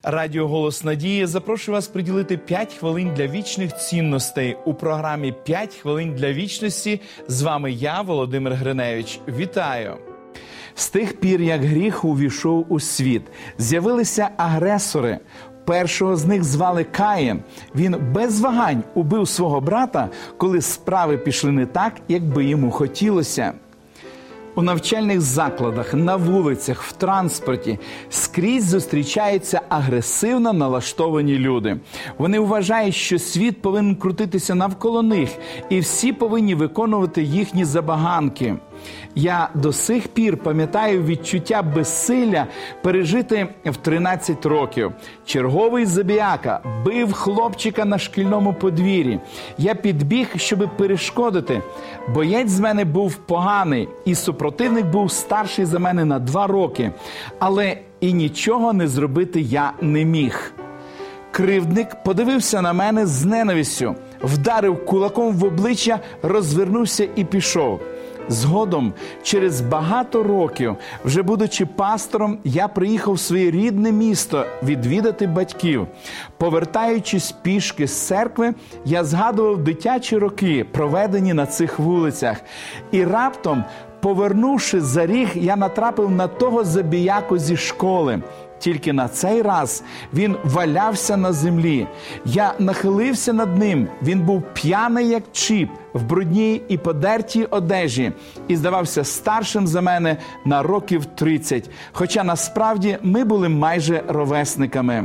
Радіо «Голос Надії» запрошую вас приділити 5 хвилин для вічних цінностей у програмі «5 хвилин для вічності». З вами я, Володимир Гриневич. Вітаю! З тих пір, як гріх увійшов у світ, з'явилися агресори. Першого з них звали Каїн. Він без вагань убив свого брата, коли справи пішли не так, як би йому хотілося. У навчальних закладах, на вулицях, в транспорті скрізь зустрічаються агресивно налаштовані люди. Вони вважають, що світ повинен крутитися навколо них, і всі повинні виконувати їхні забаганки. Я до сих пір пам'ятаю відчуття безсилля пережити в 13 років. Черговий забіяка бив хлопчика на шкільному подвір'ї. Я підбіг, щоб перешкодити. Боєць з мене був поганий, і супротивник був старший за мене на 2 роки. Але і нічого не зробити я не міг. Кривдник подивився на мене з ненавистю, вдарив кулаком в обличчя, розвернувся і пішов. Згодом, через багато років, вже будучи пастором, я приїхав в своє рідне місто відвідати батьків. Повертаючись пішки з церкви, я згадував дитячі роки, проведені на цих вулицях. І раптом, повернувши за ріг, я натрапив на того забіяку зі школи. Тільки на цей раз він валявся на землі. Я нахилився над ним. Він був п'яний, як чіп, в брудній і подертій одежі. І здавався старшим за мене на років 30. Хоча насправді ми були майже ровесниками.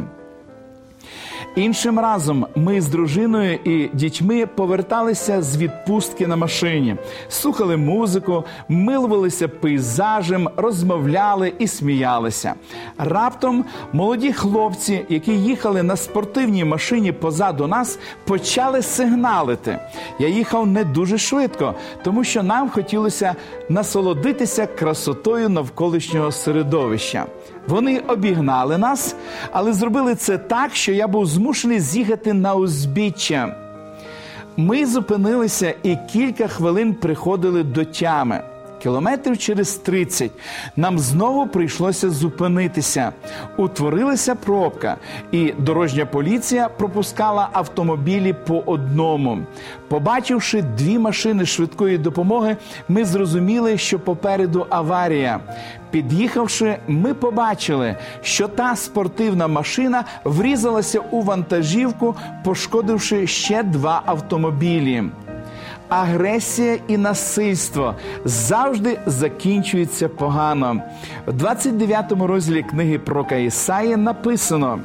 Іншим разом ми з дружиною і дітьми поверталися з відпустки на машині. Слухали музику, милувалися пейзажем, розмовляли і сміялися. Раптом молоді хлопці, які їхали на спортивній машині позаду нас, почали сигналити. Я їхав не дуже швидко, тому що нам хотілося насолодитися красотою навколишнього середовища. Вони обігнали нас, але зробили це так, що я був змушений з'їхати на узбіччя. Ми зупинилися і кілька хвилин приходили до тями. Кілометрів через 30 нам знову прийшлося зупинитися. Утворилася пробка, і дорожня поліція пропускала автомобілі по одному. Побачивши 2 машини швидкої допомоги, ми зрозуміли, що попереду аварія. Під'їхавши, ми побачили, що та спортивна машина врізалася у вантажівку, пошкодивши ще 2 автомобілі. Агресія і насильство завжди закінчуються погано. В 29 розділі книги пророка Ісаї написано: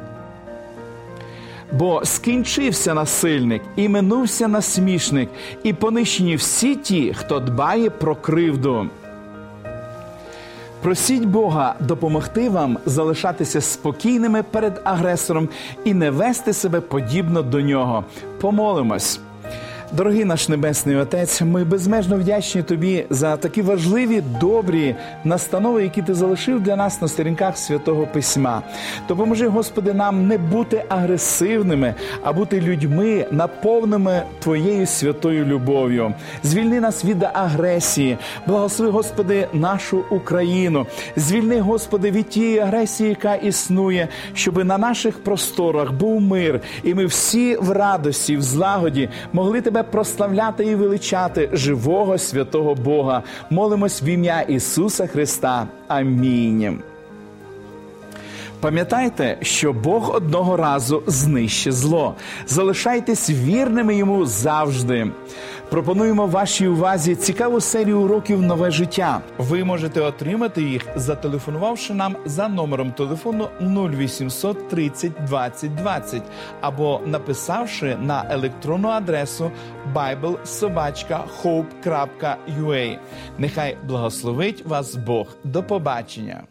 «Бо скінчився насильник, і минувся насмішник, і понищені всі ті, хто дбає про кривду». Просіть Бога допомогти вам залишатися спокійними перед агресором і не вести себе подібно до нього. Помолимось. Дорогий наш Небесний Отець, ми безмежно вдячні Тобі за такі важливі, добрі настанови, які Ти залишив для нас на сторінках Святого Письма. Допоможи, Господи, нам не бути агресивними, а бути людьми, наповненими Твоєю святою любов'ю. Звільни нас від агресії. Благослови, Господи, нашу Україну. Звільни, Господи, від тієї агресії, яка існує, щоб на наших просторах був мир, і ми всі в радості, в злагоді могли Тебе прославляти і величати живого святого Бога. Молимось в ім'я Ісуса Христа. Амінь. Пам'ятайте, що Бог одного разу знищить зло. Залишайтесь вірними Йому завжди. Пропонуємо вашій увазі цікаву серію уроків «Нове життя». Ви можете отримати їх, зателефонувавши нам за номером телефону 0800 30 20 20 або написавши на електронну адресу bible@hope.ua. Нехай благословить вас Бог. До побачення.